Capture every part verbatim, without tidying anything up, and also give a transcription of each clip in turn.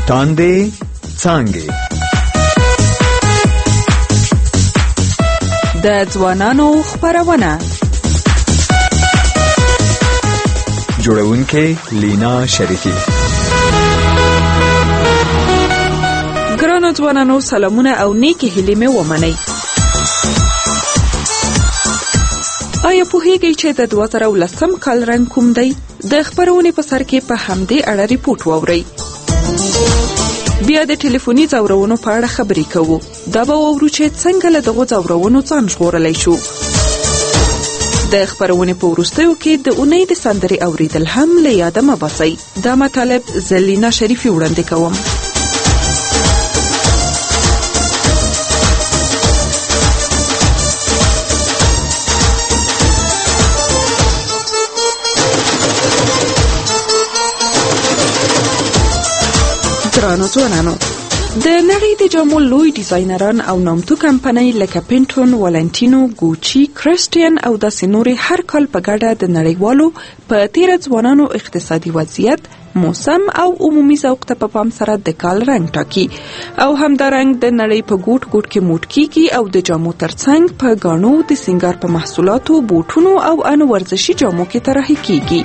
تاندې څانګې د ځوانانو خبرونه جوړونکې لینا شریفی. ګرانو ځوانانو سلامونه او نیکی هیلې مې ومنئ. آیا پوهیږئ چې د دوه زره ولسم کال رنګ کوم دی؟ د خبرونې په سر کې په همدې اړه ریپورت واورئ. بیا د ټلیفوني ځورونو په اړه خبرې کوو. دا به واورو چې څنګه له دغو ځورونو ځان ژغورلی شو. د خبرونې په وروستیو کې د اونۍ د سندرې اوریدل هم له یاده مه باسئ. دا مطالب زه لینا شریفي وړاندې کوم. ګرانو ځوانانو، د نړۍ د جامو لوی ډیزاینران او نامتو کمپنۍ لکه پینټون، والنټینو، ګوچی، کرسټین او داسې نورې هر کال په ګډه د نړیوالو په تیره ځوانانو اقتصادي وضعیت، موسم او عمومي ذوق ته په پام سره د کال رنګ ټاکي او همدارنګ د نړۍ په ګوټ ګوټ کې موټ کیږي او د جامو ترڅنګ په ګاڼو، د سینګار په محصولاتو، بوټونو او ان ورزشي جامو کې طراحي کیږي.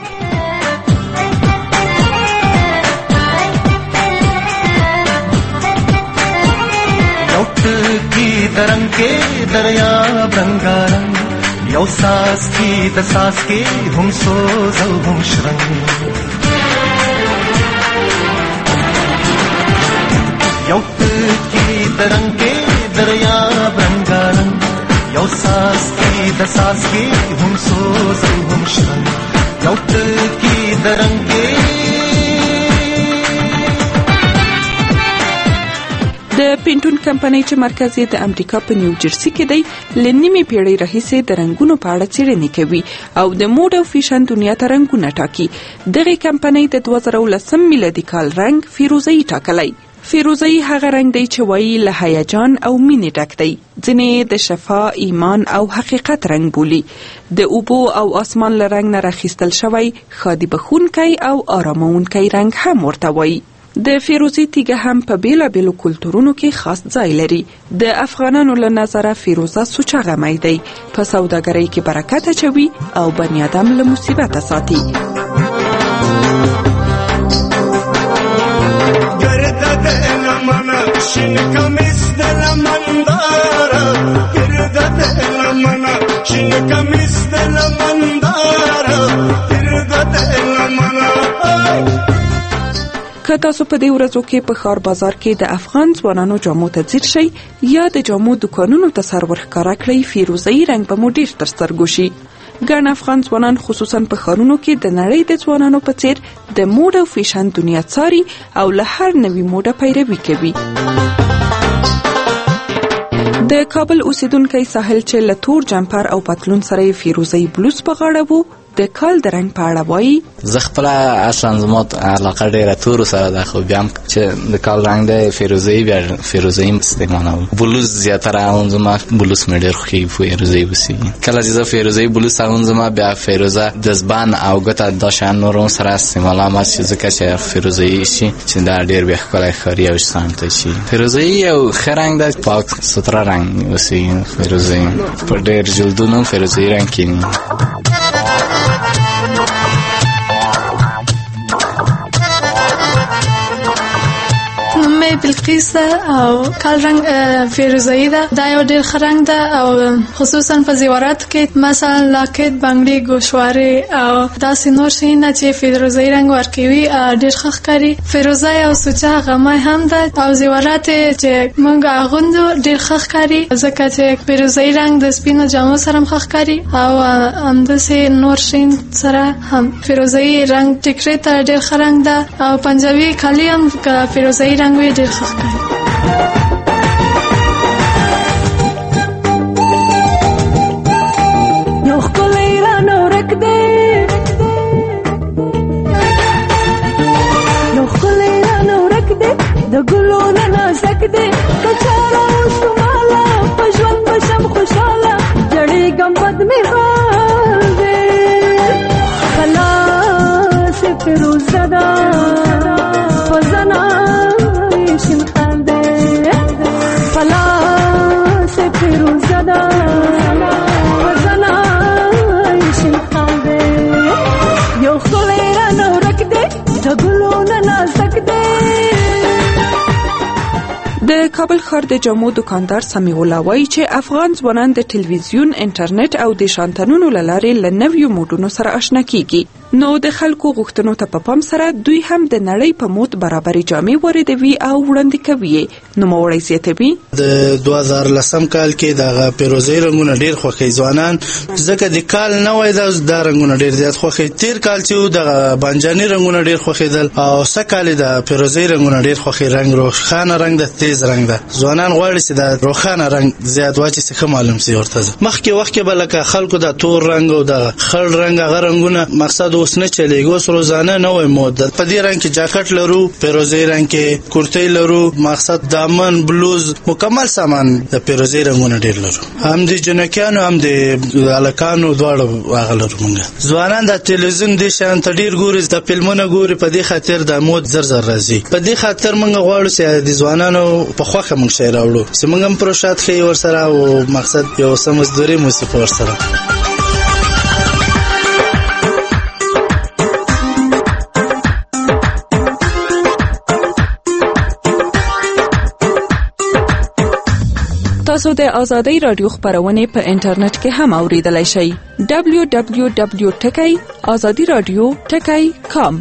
की तरंग के दरिया रंगारंग यौ सास की दसास के हम सोज हम श्रंग यौ की तरंग के दरिया रंगारंग यौ सास की दसास के हम सोज हम श्रंग यौ की तरंग के د پینټون کمپنۍ چې مرکز یې د امریکا په نیو جرسي کې دی، له نیمې پیړۍ راهیسې د رنګونو په اړه څېړنې کوي او د موډ او فیشن دنیا ته رنګونه ټاکي. دغې کمپنۍ د دوه زره ولسم میلادي کال رنګ فیروزه‌ای ټاکلی. فیروزه‌ای هغه رنګ دی چې وایي له هیجان او مینې ډک دی. ځینې د شفا، ایمان او حقیقت رنګ بولي. د اوبو او اسمان له رنګ نه راخیستل شوی ښادي بخونکی او آرامونکی رنګ هم ورته وایي. د فیروزي تیږه هم په بیلابیلو کلتورونو کې خاص ځای لري. د افغانانو له نظره فیروزه سوچه می دی، په سوداګرۍ کې برکت اچوي او بنی آدم له مصیبته ساتي. که تاسو په دې ورځو کې په ښار بازار کې د افغان ځوانانو جامو ته ځیر شئ یا د جامو دکانونو ته سر ورښکاره کړئ، فیروزه‌ای رنګ به مو ډېر تر سترګو شي. ګڼ افغان ځوانان خصوصا په ښارونو کې د نړۍ د ځوانانو په څیر د موډ او فیشن دنیا څاري او له هر نوي موډه پیروي کوي. د کابل اوسیدونکی ساحل چې له تور جمپر او پتلون سره یې فیروزه‌ای بلوز په غاړه وو، د کال د رنګ په اړه وایي: زه خپله اصلا زما علاقه ډېره تورو سره ده، خو بیا هم چې د کال رنګ دی فیروزه‌ای، بیا فیروزه‌ای استعمالوم. بلوز زیاتره اغوندم، بلوز مې ډېر خوښېږي فیروزه‌ای اوسي. کله چې زه فیروزه‌ای بلوز اغوندم بیا فیروزه دستبند او ګوته دا شیان نور هم سره استعمالوم، چې ځکه چې فیروزه‌ای شي چې دا ډېر بیا ښکلی ښکاري او شانته شي. فیروزه‌ای یو ښه رنګ ده، پاک ستره رنګ اوسي. فیروزه‌ای په ډېر جلدونو فیروزه‌ای رنګ کینی. بلقیس ده او کال رنگ فیروزه‌ای ده. دا یو ډېر ښه رنګ ده او خصوصا په زیوراتو کې مثلا لاکټ، بنګړي، ګوشوارې او داسې نور شیونه چې فیروزه‌ای رنګ ورکوي ډېر ښه ښکاري. فیروزه او سوچه غمای هم ده او زیورات چې موږ اغوندو ډېر ښه ښکاري، ځکه چې فیروزه‌ای رنګ د سپینو جامو سره هم ښه ښکاري او همداسې نور شین سره هم. فیروزه‌ای رنګ ټیکري ته ډېر ښه رنګ ده او پنجابي کالي هم فیروزه‌ای رنګ وي ډېر ښه ښکاري. یو ښکلی رانه ورک دی، یو ښکلی رانه ورک دی، د ګلو نه نازک دی. که چاره وشماله په ژوند به شم خوشحاله، جړېږم بد مې حال دی. خلاص فیروزه ده په زنه کابل ښار د جامو دکاندار سمیع الله وایي چې افغان ځوانان د ټلویزیون، انټرنیټ او د شانتنونو له لارې له نویو موډونو سره آشنا کیږي، نو د خلکو غوښتنو ته په پام سره دوی هم د نړۍ په مود برابرې جامې واردوي او وړاندې کوي. نوموړی زیاتوي د دوه زره لسم کال کې دغه پیروزي رنګونه ډیر خوښي ځوانان، ځکه د کال نوې د رنګونه ډیر زیات خوښي. تیر کال چې د بانجاني رنګونه ډیر خوښیدل او سکه د پیروزي رنګونه ډیر خوښي. رنگ روښانه رنگ د تیز رنگ ده، ځوانان غواړي چې د روښانه رنگ زیات واچي چې ښه معلوم سي ورته. مخکې وخت کې بلکه خلکو د تور رنگ او د خړ رنگ هغه رنگونه مقصد اوس نه چلیږي، اوس روزانه نوې مود ده. په دې رنگ کې جاکټ لرو، پیروزي رنگ کې کرتۍ لرو، مقصد دامن، بلوز، مکمل سامان د پیروزي رنگونه ډیر لرو. هم د جنکانو هم د الکانو دواړو هغه لرو. موږ ځوانان د تلویزیون د شان ته ډیر ګوري، د فلمونو ګوري، په دې خاطر د مود زر زر راځي. په دې خاطر موږ غواړو چې د ځوانانو په خوښه موږ شی راوړو، چې موږ هم پروژات ښیي ورسره او مقصد یو څه مزدوري مو سي ورسره. تاسو د آزادۍ رادیو خبرونه په انټرنیټ کې هم اوریدلای شئ. دبلیو دبلیو دبلیو ټکی آزادي رادیو ټکی کام.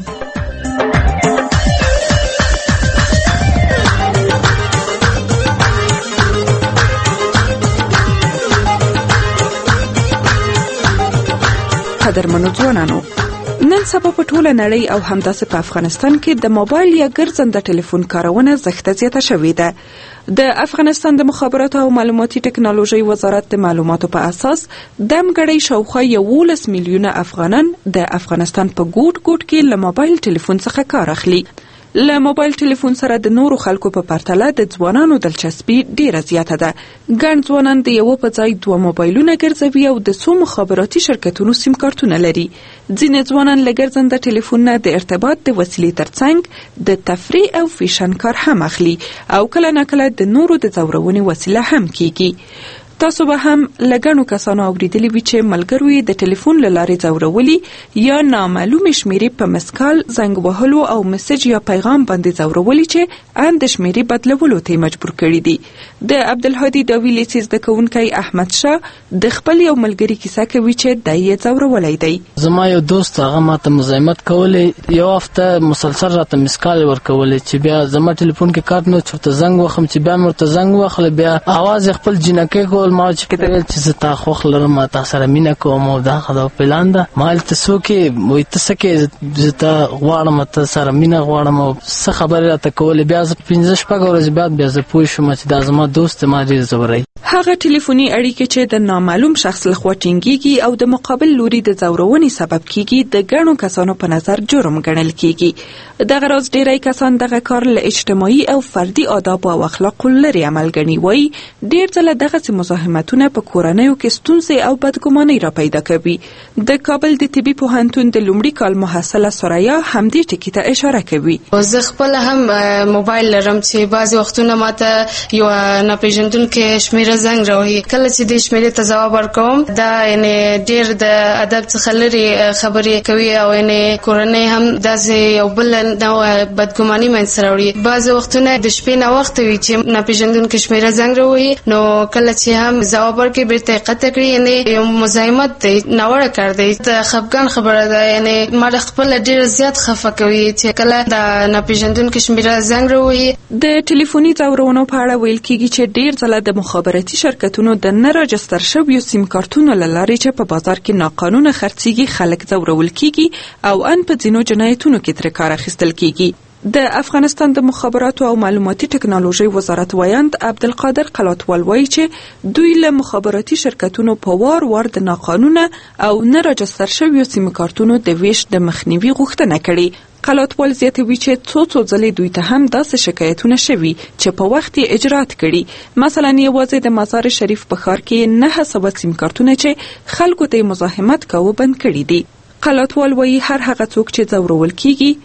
قدرمنو ځوانانو، نن سبا په ټوله نړۍ او همداسې په افغانستان کې د موبایل یا ګرځنده ټلیفون کارونه زښته زیاته شوې ده. د افغانستان د مخابراتو او معلوماتي ټکنالوژي وزارت د معلوماتو په اساس دمګړی شاوخوا یولس میلیونه افغانان د افغانستان په ګوټ ګوټ کې له موبایل ټلیفون څخه کار اخلي. له موبایل ټلیفون سره د نورو خلکو په پرتله د ځوانانو دلچسپي ډیره زیاته ده. ګڼ ځوانان د یو په ځای دوه موبایلونه ګرځوي او د څو مخابراتي شرکتونو سیم کارتونه لري. ځینې ځوانان له ګرځنده ټلیفون نه د ارتباط د وسیلې ترڅنګ د تفریح او فیشن کار هم اخلي او کله ناکله د نورو د ځورونې وسیله هم کیږي. تاسو به هم لګڼو کسانو اوریدلی وي چې ملګرو یې د ټلیفون له لارې ځورولي یا نامعلومې شمیرې په مسکال زنګ وهلو او میسج یا پیغام باندې ځورولي چې ان د شمیرې بدلولو ته مجبور کړي دي. د عبدالهادي داوی لیسې زده کوونکی احمد شاه د خپل یو ملګري کیسه کوي چې دی یې ځورولی دی. زما یو دوست هغه ماته مزاحمت کولې، یو هفته مسلسل راته مسکال ورکولې چې بیا زما ټلیفون کې کارت نه چرته زنګ وخم چې بیا مرته زنګ واخله، بیا आवाज خپل جنکه کول ما چې کته چې زه تا خوخ لرم، ما تا سره مینه کوم او دا خدا پلان ده. مال تاسو کې وای تاسو کې زه تا غواړم، تا سره مینه غواړم او څه خبره راته کولې. بیا زه پنځه شپږ ورځې بعد بیا زه پوه شوم چې دا زما دوست ما ډېر زوري. هغه ټلیفوني اړیکې چې د نامعلوم شخص لخوا ټینګيږي او د مقابل لوري د ځورونې سبب کیږي د ګڼو کسانو په نظر جرم ګڼل کیږي. دغه راز ډیری کسان دغه کار له اجتماعي او فردي آداب او اخلاقو لري عمل ګڼي. وایي ډیر ځله دغه مزاحمتونه په کورنیو کې ستونزې او بدګماني را پیدا کوي. د کابل د طبي پوهنتون د لومړي کال محصله سوریا همدې ټکي ته اشاره کوي. زه خپل هم موبایل لرم چې بعض وختونه ماته یو ناپېژندونکي شمیره زنګ راوهي، کله چې د شمیرې ته ځواب ورکوم دا یعنی ډیر د ادب څخه لري خبرې کوي او یعنی کورنۍ هم داسې یو بل نوع بدګماني منځ راوړي. بعض وختونه د شپې نه وخت وي چې ناپېژندونکي شمیره زنګ راوهي، نو کله چې هم ځواب ورکړي بیرته قطع کړي، یعنی یو مزاحمت دی، ناوړه کار دی، د خفګان خبره ده. یعنی ما خپل ډیر زیات خفه کوي چې کله د ناپېژندونکي شمیره زنګ راوهي. د ټلیفوني ځورونو په اړه ویل کیږي چې ډیر ځله د مخابراتي شرکتونو د نه راجستر شویو سیم کارتونو له لارې چې په بازار کې ناقانونه خرڅیږي خلک ځورول کیږي او ان په ځینو جنایتونو کې ترې کار اخیستل کیږي. د افغانستان د مخابراتو او معلوماتي ټکنالوژي وزارت وایند عبدالقادر قلاتوال وایي چې دوی له مخابراتي شرکتونو په وار وار د ناقانونه او نه راجستر شویو سیم کارتونو د ویش د مخنیوي غوښتنه کړې. قلاتوال زیاتوي چې څو څو ځلې دوی ته هم داسې شکایتونه شوي چې په وخت یې اجرات کړي. مثلا یوازې د مزار شریف په ښار کې نه سوه سیم کارتونه چې خلکو ته مزاحمت کاوه بند کړي دي. قلاتوال وایي هر هغه څوک چې ځورول کیږي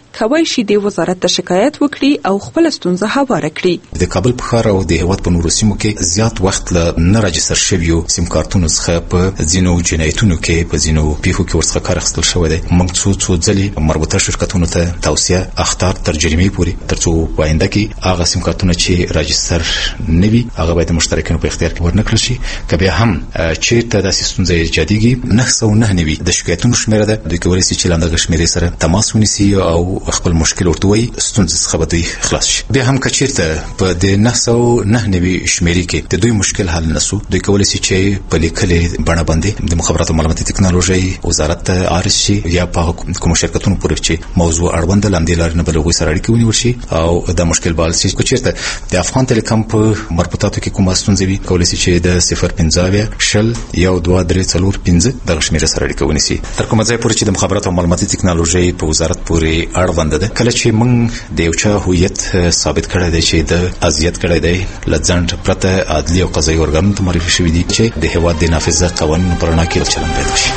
کوي شي د وزارت ته شکایت وکړي او خپل ستونزه هواره کړي. د کابل په ښار او د هیواد په نورو سیمو کې زیات وخت له نه راجستر شویو سیم کارتونو څخه په ځینو جنایتونو کې په ځینو پیښو کې ورڅخه کار اخیستل شوی دی. موږ څو څو ځلې مربوطه شرکتونو ته توصیه اخطار تر جریمې پورې ترڅو په آینده کې هغه سیم کارتونه چې راجستر نه وي هغه باید مشترکینو په اختیار کې ورنکړل شي. که بیا هم چیرته داسې ستونزه ایجادېږي نه سوه نه نوي د شکایتونو شمیره ده، دوی کولی شي چې له همدغه شمیرې سره تماس ونیسي او خپل مشکل ورته ووایي، ستونزې څخه به دوی خلاص شي. بیا هم که چیرته په د نه سوه نه نوي شمیرې کې د دوی مشکل حل نه سو، دوی کولی شي چې په لیکلې بڼه باندې د مخابراتو او معلوماتي تکنالوژۍ وزارت ته عرض شي یا په کومو شرکتونو پورې چې موضوع اړوند ده له همدې لارې نه به له هغوی سره اړیکې ونیول شي او دا مشکل به حل شي. که چیرته د افغان ټیلیکام په مربوطاتو کې کومه ستونزه وي کولی شي چې د صفر پنځه اویا شل یو دوه درې څلور پنځه دغه شمیره سره اړیکه ونیسي. تر کومه ځای پورې چې د مخابراتو او معلوماتي تکنالوژۍ په وزارت پورې اړوند ده، کله چې موږ د یو چا هویت ثابت کړی دی چې د اذیت کړی دی له ځنډ پرته عدلي او قضایي ارګانونو ته معرفي شوي دي چې د هیواد د نافذه قوانینو په رڼا کې چلند باید وشي.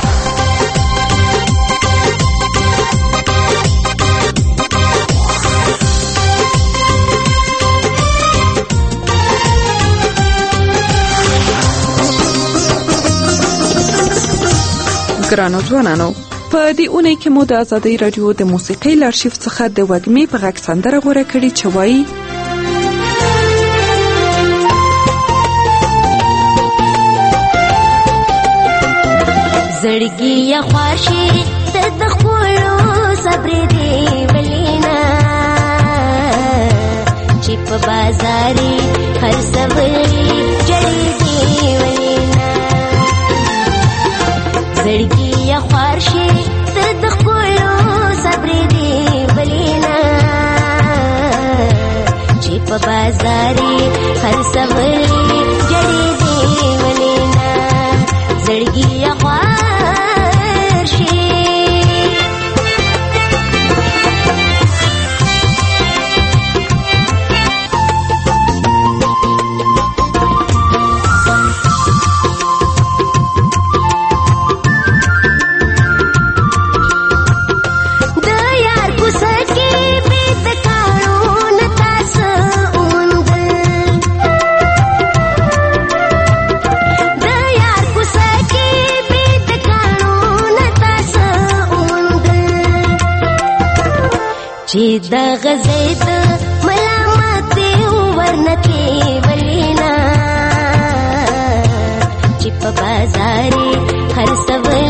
ګرانو ځوانانو، په دې اونۍ کې مو د آزادۍ رادیو د موسیقۍ له ارشیف څخه د وږمې په غږ سندره غوره کړې چې وایي زړګي یا خواشي د خپلو صبر دی ولینا چې په بازاري خرڅوي جړې دی ولینا زړګي یا خواشي د خپلو صبر دی ولینا چې په بازاري خرڅوي جړې دی ولینا زړګي یا چې د غزید ملامت ورنته ولینا چې په بازاري خرڅوي